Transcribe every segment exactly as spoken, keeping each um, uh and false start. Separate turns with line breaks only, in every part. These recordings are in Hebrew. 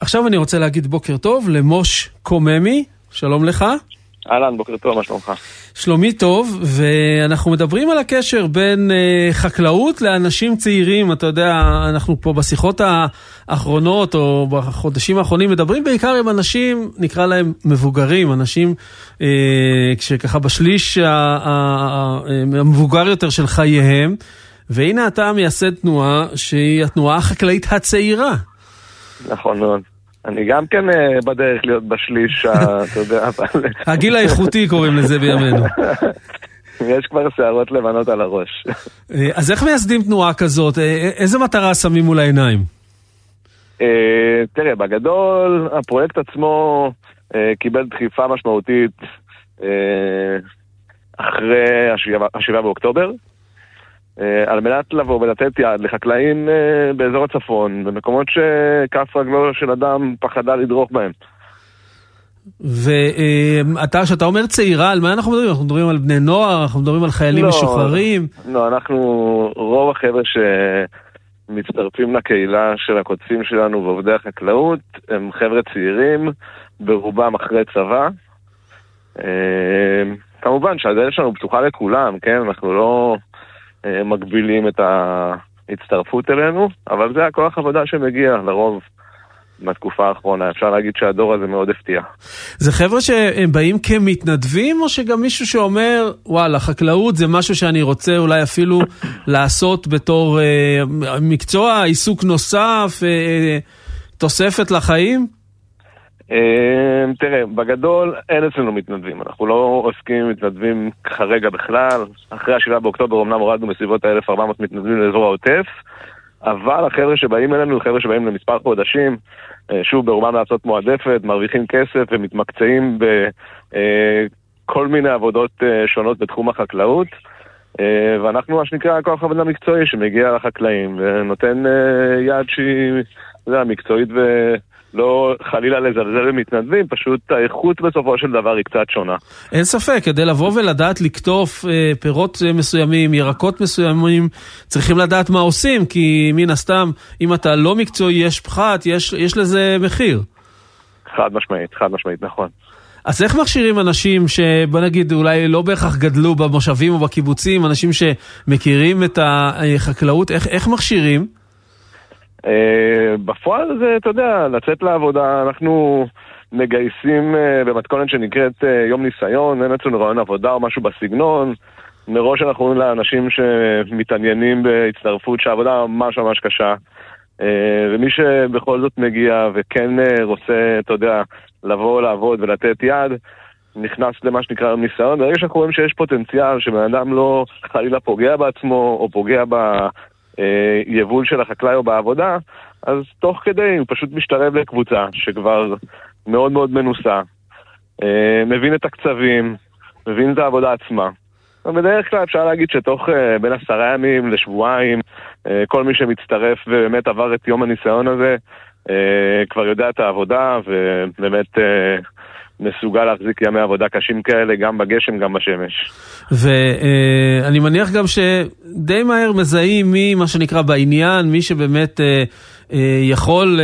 ועכשיו אני רוצה להגיד בוקר טוב למוש קוממי, שלום לך.
אהלן, בוקר טוב, מה שלומך?
שלומי טוב, ואנחנו מדברים על הקשר בין uh, חקלאות לאנשים צעירים. אתה יודע, אנחנו פה בשיחות האחרונות או בחודשים האחרונים מדברים בעיקר עם אנשים, נקרא להם מבוגרים, אנשים uh, כשככה בשליש ה- ה- ה- המבוגר יותר של חייהם, והנה אתה מייסד תנועה שהיא התנועה החקלאית הצעירה.
נכון מאוד. אני גם כן בדרך להיות בשליש, אתה יודע, אבל...
הגיל האיכותי קוראים לזה בימינו.
יש כבר שערות לבנות על הראש.
אז איך מייסדים תנועה כזאת? איזה מטרה שמים מול העיניים?
תראה, בגדול, הפרויקט עצמו קיבל דחיפה משמעותית אחרי השבעה באוקטובר, על מנת לבוא ולתת יד לחקלאים באזור הצפון, במקומות שכף רגלו של אדם פחדה לדרוך בהם.
ואתה, שאתה אומר צעירה, על מה אנחנו מדברים? אנחנו מדברים על בני נוער, אנחנו מדברים על חיילים
לא,
משוחררים?
לא, אנחנו, רוב החבר'ה שמצטרפים לקהילה של הקודפים שלנו ועובדי החקלאות, הם חבר'ה צעירים, ברובם אחרי צבא. כמובן שהדלת שלנו פתוחה לכולם, כן? אנחנו לא... מגבילים את ההצטרפות אלינו, אבל זה הכוח עבודה שמגיע לרוב בתקופה האחרונה. אפשר להגיד שהדור הזה מאוד הפתיע. זה
חבר'ה שהם באים כמתנדבים, או שגם מישהו שאומר, וואלה, חקלאות זה משהו שאני רוצה אולי אפילו לעשות בתור אה, מקצוע, עיסוק נוסף, אה, תוספת לחיים?
תראה, בגדול אין אצלנו מתנדבים, אנחנו לא עוסקים עם מתנדבים כרגע בכלל. אחרי השבעה באוקטובר אמנם הורדנו בסביבות ה-אלף וארבע מאות מתנדבים לאזור העוטף, אבל החבר'ה שבאים אלינו, החבר'ה שבאים למספר חודשים, שוב ברובם לעשות מועדפת, מרוויחים כסף ומתמקצעים בכל מיני עבודות שונות בתחום החקלאות, ואנחנו מה שנקרא כוח עבודה מקצועי שמגיע לחקלאים ונותן יד שהיא מקצועית ו... לא חלילה לזלזל במתנדבים, פשוט האיכות בסופו של דבר היא קצת שונה.
אין ספק, כדי לבוא ולדעת לקטוף אה, פירות מסוימים, ירקות מסוימים, צריכים לדעת מה עושים, כי מן הסתם, אם אתה לא מקצועי, יש פחת, יש, יש לזה מחיר.
חד משמעית, חד משמעית, נכון.
אז איך מכשירים אנשים שבוא נגיד אולי לא בהכרח גדלו במושבים או בקיבוצים, אנשים שמכירים את החקלאות, איך, איך מכשירים?
Uh, בפועל זה, אתה יודע, לצאת לעבודה, אנחנו מגייסים uh, במתכונת שנקראת uh, יום ניסיון, אין אצלנו רעיון עבודה או משהו בסגנון, מראש אנחנו אומרים לאנשים שמתעניינים בהצטרפות שהעבודה ממש ממש קשה, uh, ומי שבכל זאת מגיע וכן uh, רוצה, אתה יודע, לבוא לעבוד ולתת יד, נכנס למה שנקרא יום ניסיון, ברגע שאנחנו רואים שיש פוטנציאל שבן אדם לא חלילה פוגע בעצמו או פוגע ב... יבול של החקלאי או בעבודה, אז תוך כדי הוא פשוט משתרב לקבוצה שכבר מאוד מאוד מנוסה, מבין את הקצבים, מבין את העבודה עצמה. בדרך כלל אפשר להגיד שתוך בין עשרה ימים לשבועיים, כל מי שמצטרף ובאמת עבר את יום הניסיון הזה, כבר יודע את העבודה ובאמת מסוגל להחזיק ימי עבודה קשים כאלה, גם בגשם, גם בשמש.
ואני מניח גם שדי מהר מזהים מי, מה שנקרא בעניין, מי שבאמת יכול,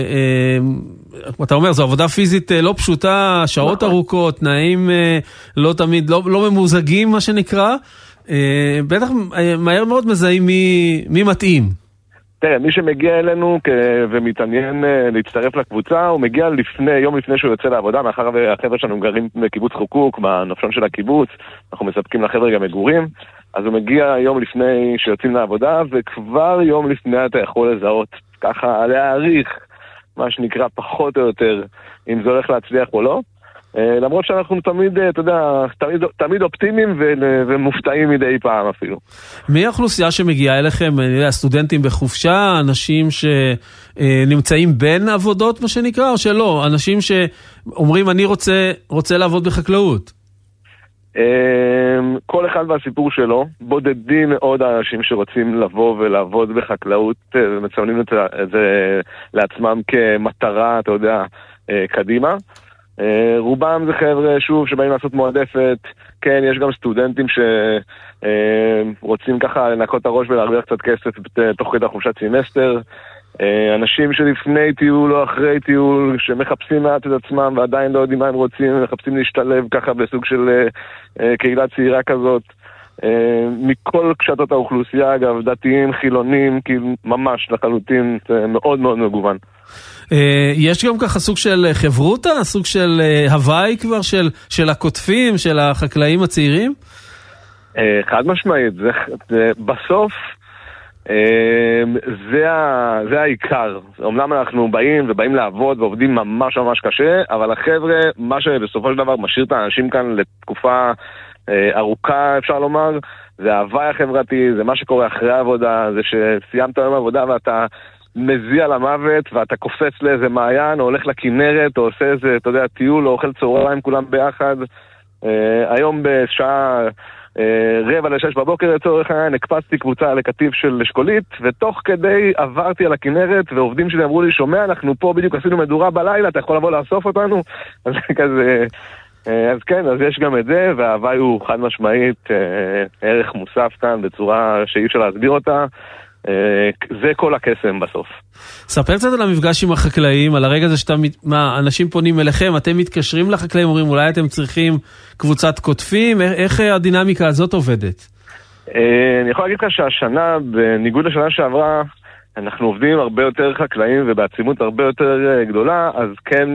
אתה אומר, זו עבודה פיזית לא פשוטה, שעות ארוכות, תנאים לא תמיד, לא, לא ממוזגים, מה שנקרא. בטח מהר מאוד מזהים מי, מי מתאים.
תראה, מי שמגיע אלינו ומתעניין להצטרף לקבוצה, הוא מגיע לפני, יום לפני שהוא יוצא לעבודה, מאחר והחבר'ה שלנו גרים בקיבוץ חוקוק, בנופשון של הקיבוץ, אנחנו מספקים לחבר'ה גם מגורים, אז הוא מגיע יום לפני שיוצאים לעבודה, וכבר יום לפני אתה יכול לזהות, ככה להעריך, מה שנקרא פחות או יותר, אם זה הולך להצליח או לא. למרות שאנחנו תמיד, אתה יודע, תמיד, תמיד אופטימיים ומופתעים מדי פעם אפילו.
מי האוכלוסייה שמגיעה אליכם? הסטודנטים בחופשה, אנשים שנמצאים בין עבודות, מה שנקרא, או שלא? אנשים שאומרים, אני רוצה, רוצה לעבוד בחקלאות.
כל אחד והסיפור שלו, בודדים מאוד האנשים שרוצים לבוא ולעבוד בחקלאות, ומציינים את זה לעצמם כמטרה, אתה יודע, קדימה. רובם זה חבר'ה, שוב, שבאים לעשות מועדפת. כן, יש גם סטודנטים שרוצים ככה לנקות את הראש ולהרוויח קצת כסף תוך כדי חופשת סמסטר. אנשים שלפני טיול או אחרי טיול, שמחפשים מעט את עצמם ועדיין לא יודעים מה הם רוצים, מחפשים להשתלב ככה בסוג של קהילה צעירה כזאת. מכל קשתות האוכלוסייה, אגב, דתיים, חילונים, כאילו ממש לחלוטין, מאוד מאוד מגוון.
יש גם ככה סוג של חברותה, סוג של הוואי כבר של, של הכותפים, של החקלאים הצעירים?
חד משמעית, זה, זה, בסוף זה, ה, זה העיקר. אומנם אנחנו באים ובאים לעבוד ועובדים ממש ממש קשה, אבל החבר'ה, מה שבסופו של דבר משאיר את האנשים כאן לתקופה ארוכה, אפשר לומר, זה ההוואי החברתי, זה מה שקורה אחרי העבודה, זה שסיימת היום עבודה ואתה מזיע למוות, ואתה קופץ לאיזה מעיין, או הולך לכנרת, או עושה איזה, אתה יודע, טיול, או אוכל צהריים כולם ביחד. היום בשעה רבע לשש בבוקר לצורך העניין, הקפצתי קבוצה לקטיף של אשכולית, ותוך כדי עברתי על הכנרת, ועובדים שלי אמרו לי, שומע, אנחנו פה בדיוק עשינו מדורה בלילה, אתה יכול לבוא לאסוף אותנו? אז כזה, אז כן, אז יש גם את זה, וההוואי הוא חד משמעית ערך מוסף כאן, בצורה שאי אפשר להסביר אותה. זה כל הקסם בסוף.
ספר קצת על המפגש עם החקלאים, על הרגע הזה שאתה, מה, אנשים פונים אליכם, אתם מתקשרים לחקלאים, אומרים אולי אתם צריכים קבוצת כותפים, איך הדינמיקה הזאת עובדת?
אני יכול להגיד לך שהשנה, בניגוד לשנה שעברה, אנחנו עובדים הרבה יותר חקלאים ובעצימות הרבה יותר גדולה, אז כן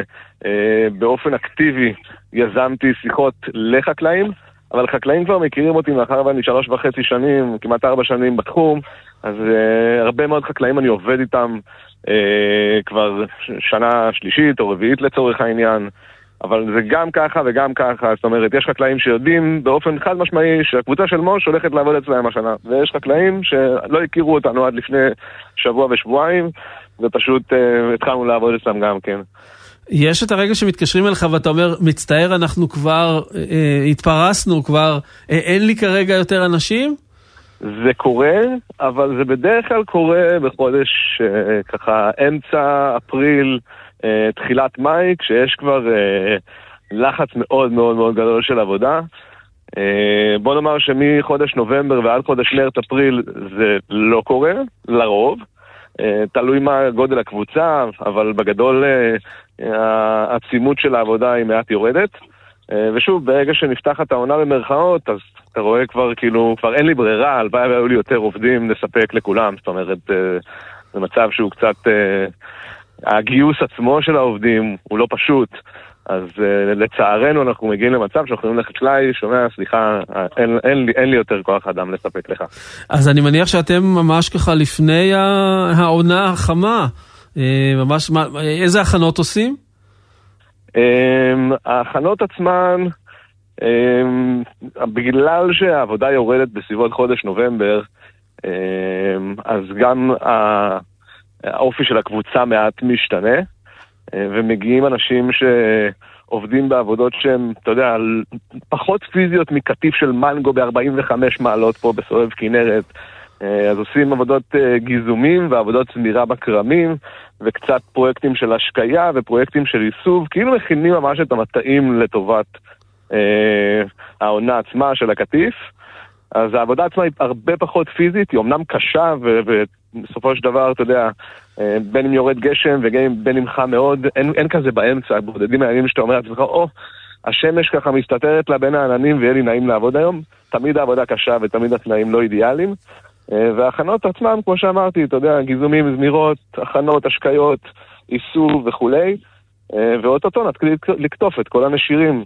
באופן אקטיבי יזמתי שיחות לחקלאים, אבל חקלאים כבר מכירים אותי מאחר ואני שלוש וחצי שנים, כמעט ארבע שנים בתחום, אז uh, הרבה מאוד חקלאים אני עובד איתם uh, כבר שנה שלישית או רביעית לצורך העניין, אבל זה גם ככה וגם ככה, זאת אומרת, יש חקלאים שיודעים באופן חד משמעי שהקבוצה של מוש הולכת לעבוד אצלהם השנה, ויש חקלאים שלא הכירו אותנו עד לפני שבוע ושבועיים, ופשוט uh, התחלנו לעבוד אצלם גם כן.
יש את הרגע שמתקשרים אליך ואתה אומר, מצטער, אנחנו כבר אה, התפרסנו, כבר אה, אין לי כרגע יותר אנשים?
זה קורה, אבל זה בדרך כלל קורה בחודש אה, ככה אמצע אפריל, אה, תחילת מאי, כשיש כבר אה, לחץ מאוד מאוד מאוד גדול של עבודה. אה, בוא נאמר שמחודש נובמבר ועד חודש מרץ אפריל זה לא קורה, לרוב. תלוי מה גודל הקבוצה, אבל בגדול העצימות של העבודה היא מעט יורדת. ושוב, ברגע שנפתחת העונה במרכאות, אז אתה רואה כבר כאילו, כבר אין לי ברירה, הלוואי והיו לי יותר עובדים לספק לכולם. זאת אומרת, זה מצב שהוא קצת, הגיוס עצמו של העובדים הוא לא פשוט. אז uh, לצערנו אנחנו מגיעים למצב שאנחנו יכולים לחקלאי, שומע, סליחה, אין, אין, לי, אין לי יותר כוח אדם לספק לך.
אז אני מניח שאתם ממש ככה לפני העונה החמה, ממש, איזה הכנות עושים?
Um, ההכנות עצמן, um, בגלל שהעבודה יורדת בסביבות חודש נובמבר, um, אז גם האופי של הקבוצה מעט משתנה, ומגיעים אנשים שעובדים בעבודות שהן, אתה יודע, פחות פיזיות מקטיף של מנגו ב-ארבעים וחמש מעלות פה בסובב כנרת. אז עושים עבודות גיזומים ועבודות צמירה בקרמים, וקצת פרויקטים של השקיה ופרויקטים של איסוב, כאילו מכינים ממש את המטעים לטובת אה, העונה עצמה של הקטיף. אז העבודה עצמה היא הרבה פחות פיזית, היא אומנם קשה, ובסופו של דבר, אתה יודע, בין אם יורד גשם ובין אם חם מאוד, אין, אין כזה באמצע, בודדים העניינים שאתה אומר לעצמך, או, השמש ככה מסתתרת לה בין העננים ויהיה לי נעים לעבוד היום, תמיד העבודה קשה ותמיד התנאים לא אידיאליים, וההכנות עצמם, כמו שאמרתי, אתה יודע, גיזומים, זמירות, הכנות, השקיות, איסוב וכולי, ואוטוטו נתחיל לקטוף את כל הנשירים,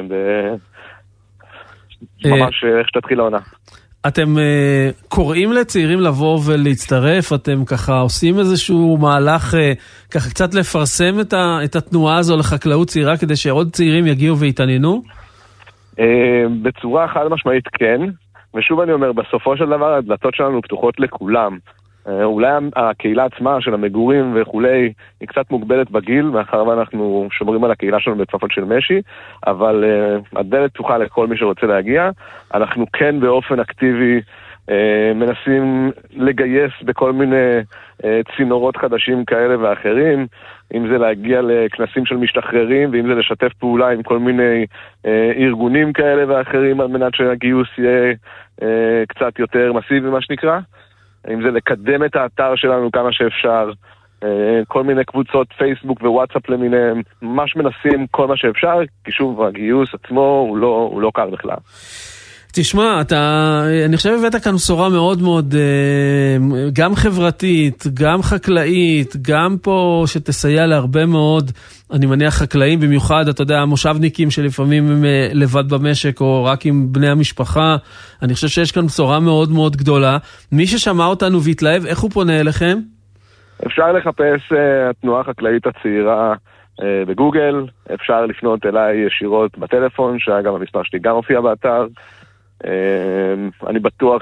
ממש איך שתתחיל העונה.
אתם uh, קוראים לצעירים לבוא ולהצטרף, אתם ככה עושים איזשהו מהלך, uh, ככה קצת לפרסם את, ה, את התנועה הזו לחקלאות צעירה, כדי שעוד צעירים יגיעו ויתעניינו?
Uh, בצורה חד משמעית כן, ושוב אני אומר, בסופו של דבר הדלתות שלנו פתוחות לכולם. Uh, אולי הקהילה עצמה של המגורים וכולי היא קצת מוגבלת בגיל, מאחר ואנחנו שומרים על הקהילה שלנו בכפפות של משי, אבל uh, הדלת פתוחה לכל מי שרוצה להגיע. אנחנו כן באופן אקטיבי uh, מנסים לגייס בכל מיני uh, צינורות חדשים כאלה ואחרים, אם זה להגיע לכנסים של משתחררים, ואם זה לשתף פעולה עם כל מיני uh, ארגונים כאלה ואחרים, על מנת שהגיוס יהיה uh, קצת יותר מסיבי מה שנקרא. אם זה לקדם את האתר שלנו כמה שאפשר, כל מיני קבוצות פייסבוק ווואטסאפ למיניהם, ממש מנסים כל מה שאפשר, כי שוב, הגיוס עצמו הוא לא, הוא לא קר בכלל.
תשמע, אתה, אני חושב הבאת כאן בשורה מאוד מאוד, גם חברתית, גם חקלאית, גם פה שתסייע להרבה מאוד, אני מניח חקלאים במיוחד, אתה יודע, המושבניקים שלפעמים הם לבד במשק, או רק עם בני המשפחה, אני חושב שיש כאן בשורה מאוד מאוד גדולה. מי ששמע אותנו והתלהב, איך הוא פונה אליכם?
אפשר לחפש uh, התנועה החקלאית הצעירה uh, בגוגל, אפשר לפנות אליי ישירות בטלפון, שאגב המספר שלי גם הופיע באתר. Uh, אני בטוח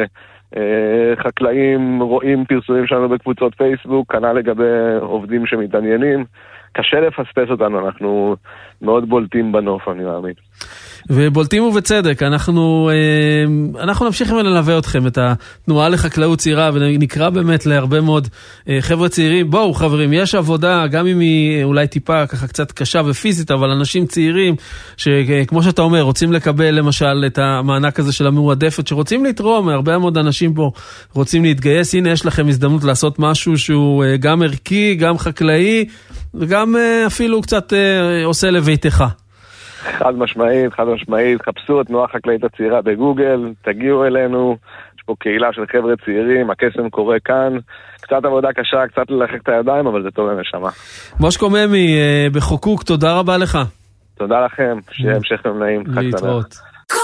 שחקלאים uh, רואים פרסומים שלנו בקבוצות פייסבוק, כנ"ל לגבי עובדים שמתעניינים. קשה לפספס אותנו, אנחנו מאוד בולטים בנוף, אני מאמין.
ובולטים ובצדק, אנחנו, אנחנו נמשיך ללווה אתכם, את התנועה לחקלאות צעירה, ונקרא באמת להרבה מאוד חבר'ה צעירים. בואו חברים, יש עבודה, גם אם היא אולי טיפה ככה קצת קשה ופיזית, אבל אנשים צעירים, שכמו שאתה אומר, רוצים לקבל למשל את המענק הזה של המועדפת, שרוצים לתרום, הרבה מאוד אנשים פה רוצים להתגייס, הנה יש לכם הזדמנות לעשות משהו שהוא גם ערכי, גם חקלאי, וגם אפילו קצת עושה לביתך.
חד משמעית, חד משמעית, חפשו את תנועה החקלאית הצעירה בגוגל, תגיעו אלינו, יש פה קהילה של חבר'ה צעירים, הקסם קורה כאן, קצת עבודה קשה, קצת ללחק את הידיים, אבל זה טוב לנשמה.
מושקו ממי, בחוקוק, תודה רבה לך.
תודה לכם, שיהיה המשך נעים, חג
להתראות.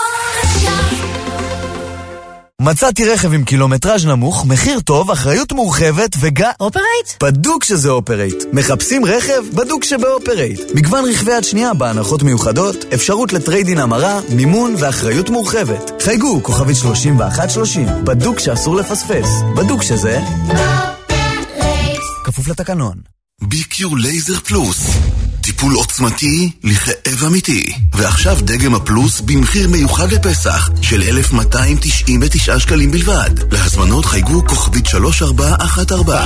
מצאתי רכב עם קילומטראז' נמוך, מחיר טוב, אחריות מורחבת וגם...
אופרייט?
בדוק שזה אופרייט. מחפשים רכב? בדוק שבאופרייט. מגוון רכבי עד שנייה בהנחות מיוחדות, אפשרות לטריידין המרה, מימון ואחריות מורחבת. חייגו, כוכבית שלושים ואחת שלושים. בדוק שאסור לפספס. בדוק שזה... אופרייט. כפוף לתקנון.
ביקיור לייזר פלוס. טיפול עוצמתי לכאב אמיתי. ועכשיו דגם הפלוס במחיר מיוחד לפסח של אלף מאתיים תשעים ותשעה שקלים בלבד. להזמנות חייגו כוכבית שלוש ארבע אחת ארבע.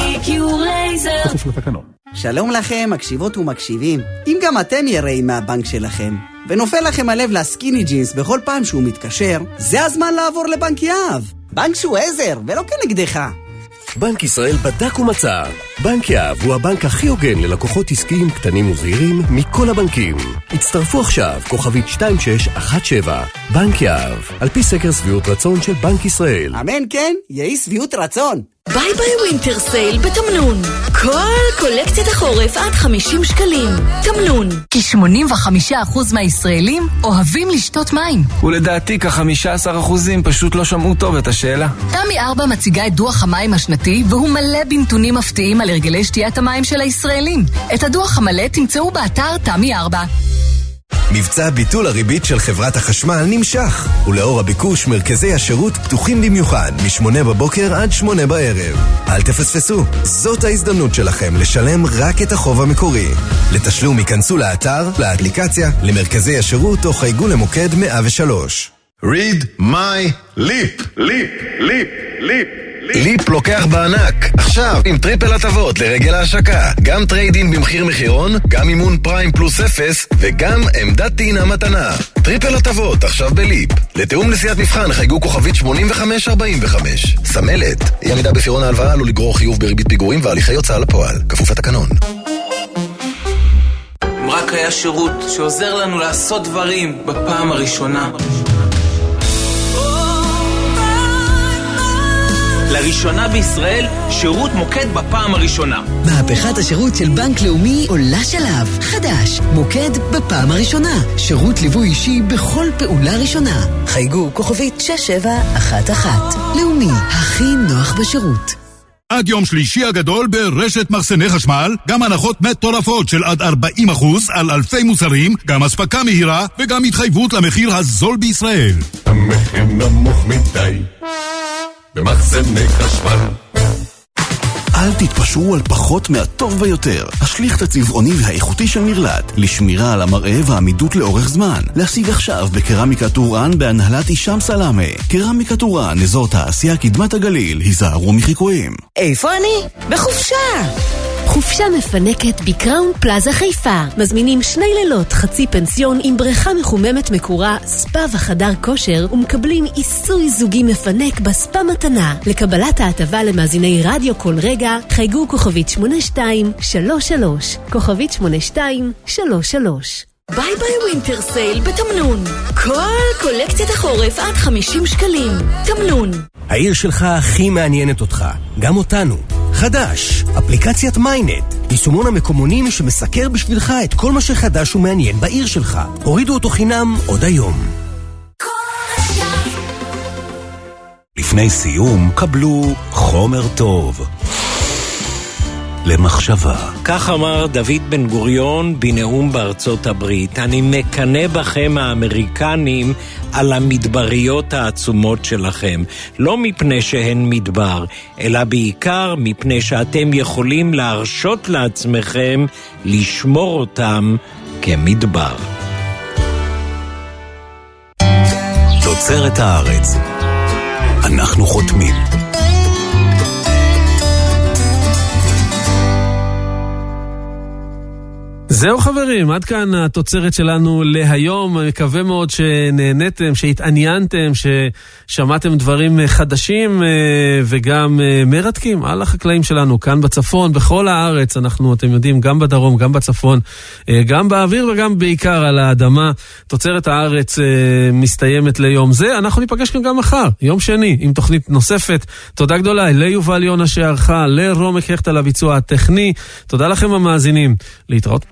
כפוף לתקנון.
שלום לכם, מקשיבות ומקשיבים. אם גם אתם יראים מהבנק שלכם, ונופל לכם הלב לסקיני ג'ינס בכל פעם שהוא מתקשר, זה הזמן לעבור לבנק יהב. בנק שהוא עזר, ולא כנגדך.
בנק ישראל בדק ומצא. בנק יהב הוא הבנק הכי הוגן ללקוחות עסקיים קטנים וזעירים מכל הבנקים. הצטרפו עכשיו, כוכבית שתיים שש אחת שבע. בנק יהב, על פי סקר שביעות רצון של בנק ישראל.
אמן כן, יהי שביעות רצון.
ביי ביי ווינטר סייל בתמנון. כל קולקציית החורף עד חמישים שקלים. תמנון. כי שמונים וחמישה אחוז מהישראלים אוהבים לשתות מים.
ולדעתי כ-חמישה עשר אחוזים פשוט לא שמעו טוב את השאלה.
תמי ארבע מציגה את דוח המים השנתי, והוא מלא בנתונים מפתיעים על הרגלי שתיית המים של הישראלים. את הדוח המלא תמצאו באתר תמי ארבע.
מבצע ביטול הריבית של חברת החשמל נמשך, ולאור הביקוש מרכזי השירות פתוחים במיוחד משמונה בבוקר עד שמונה בערב. אל תפספסו, זאת ההזדמנות שלכם לשלם רק את החוב המקורי. לתשלום ייכנסו לאתר, לאפליקציה, למרכזי השירות או חייגו למוקד מאה ושלוש.
Read my lip, lip, lip, lip. ליפ לוקח בענק, עכשיו עם טריפל הטבות לרגל ההשקה. גם טריידין במחיר מחירון, גם אימון פריים פלוס אפס, וגם עמדת טעינה מתנה. טריפל הטבות עכשיו בליפ. לתאום נסיעת מבחן חייגו כוכבית שמונים וחמש ארבעים וחמש. סמלת, אי עמידה בפירעון ההלוואה עלול לגרור חיוב בריבית פיגורים והליכי הוצאה לפועל, כפוף לתקנון.
אם רק היה שירות שעוזר לנו לעשות דברים בפעם הראשונה. לראשונה בישראל, שירות מוקד בפעם הראשונה.
מהפכת השירות של בנק לאומי עולה שלב. חדש, מוקד בפעם הראשונה. שירות ליווי אישי בכל פעולה ראשונה. חייגו כוכבית שש שבע אחת אחת. לאומי, הכי נוח בשירות.
עד יום שלישי הגדול ברשת מחסני חשמל, גם הנחות מטורפות של עד ארבעים אחוז על אלפי מוצרים, גם הספקה מהירה וגם התחייבות למחיר הזול בישראל.
המחיר נמוך מדי במחסני חשמל.
אל תתפשרו על פחות מהטוב ביותר. השליך את הצבעוני והאיכותי של נרלט, לשמירה על המראה והעמידות לאורך זמן. להשיג עכשיו בקרמיקה טורען בהנהלת אישם סלאמה. קרמיקה טורען, אזור תעשייה קדמת הגליל, היזהרו מחיקויים.
איפה אני? בחופשה.
חופשה
חופשה מפנקת בקראון פלאזה חיפה. מזמינים שני לילות חצי פנסיון עם בריכה מחוממת מקורה, ספה וחדר כושר, ומקבלים עיסוי זוגי מפנק בספה מתנה. לקבלת ההטבה למאזיני רדיו כל רגע, חייגו כוכבית שמונה שתיים שלוש שלוש, כוכבית שמונה שתיים שלוש שלוש.
ביי ביי ווינטר סייל בתמנון. כל קולקציית החורף עד חמישים שקלים. תמנון.
העיר שלך הכי מעניינת אותך, גם אותנו. חדש, אפליקציית מיינט, יישומון המקומונים שמסקר בשבילך את כל מה שחדש ומעניין בעיר שלך. הורידו אותו חינם עוד היום.
לפני סיום, קבלו חומר טוב למחשבה.
כך אמר דוד בן גוריון בנאום בארצות הברית. אני מקנה בכם האמריקנים על המדבריות העצומות שלכם. לא מפני שהן מדבר, אלא בעיקר מפני שאתם יכולים להרשות לעצמכם לשמור אותם כמדבר.
תוצרת הארץ. אנחנו חותמים.
זהו חברים, עד כאן התוצרת שלנו להיום. אני מקווה מאוד שנהניתם, שהתעניינתם, ששמעתם דברים חדשים וגם מרתקים על החקלאים שלנו כאן בצפון, בכל הארץ. אנחנו, אתם יודעים, גם בדרום, גם בצפון, גם באוויר וגם בעיקר על האדמה. תוצרת הארץ מסתיימת ליום זה. אנחנו ניפגש כאן גם מחר, יום שני, עם תוכנית נוספת. תודה גדולה ליובל יונה שערכה, לרומק הכט על הביצוע הטכני. תודה לכם המאזינים. להתראות.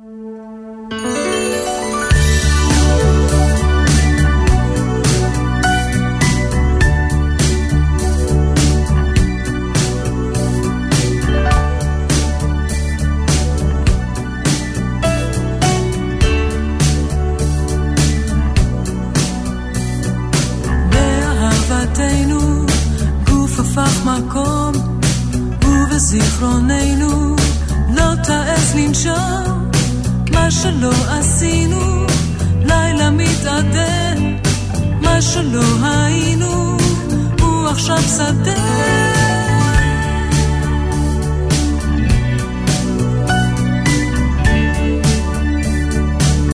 באהבתנו גוף הפך מקום, ובזיכרוננו לא תעז לנשום. מה שלא עשינו, לילה מתעדן, מה שלא היינו, הוא עכשיו שדה.